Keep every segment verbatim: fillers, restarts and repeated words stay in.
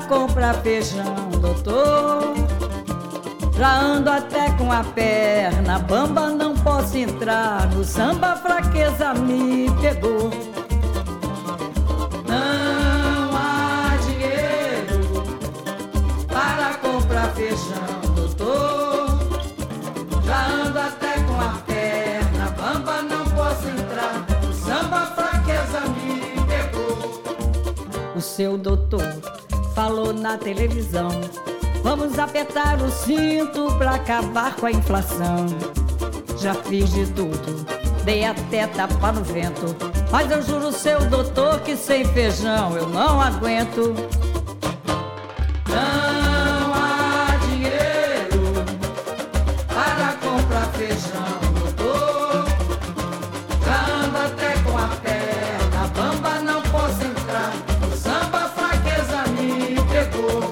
comprar feijão, doutor. Já ando até com a perna bamba, não posso entrar no samba, a fraqueza me pegou. Não há dinheiro para comprar feijão, doutor. Já ando até com a perna bamba, não posso entrar no samba, a fraqueza me pegou. O seu doutor falou na televisão: vamos apertar o cinto pra acabar com a inflação. Já fiz de tudo, dei até tapa no vento, mas eu juro, seu doutor, que sem feijão eu não aguento. Não há dinheiro para comprar feijão, doutor. Já ando até com a perna bamba, não posso entrar no samba, a fraqueza me pegou.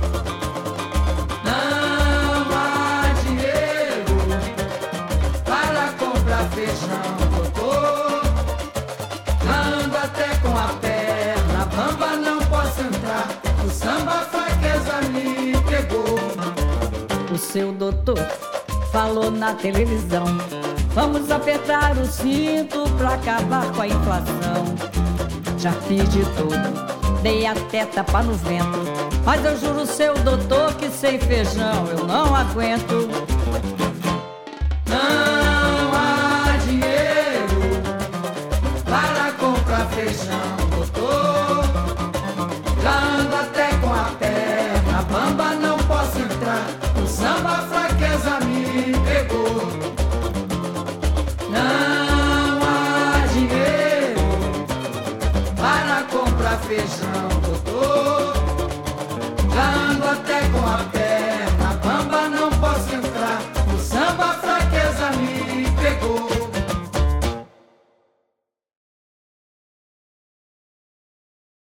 Feijão, doutor. Ando até com a perna bamba, não posso entrar no samba, a fraqueza me pegou. O seu doutor falou na televisão: vamos apertar o cinto pra acabar com a inflação. Já fiz de tudo, dei até tapa no vento, mas eu juro, seu doutor, que sem feijão eu não aguento. Feijão, doutor. Já ando até com a perna bamba, não posso entrar no samba, a fraqueza me pegou. Não há dinheiro para comprar feijão,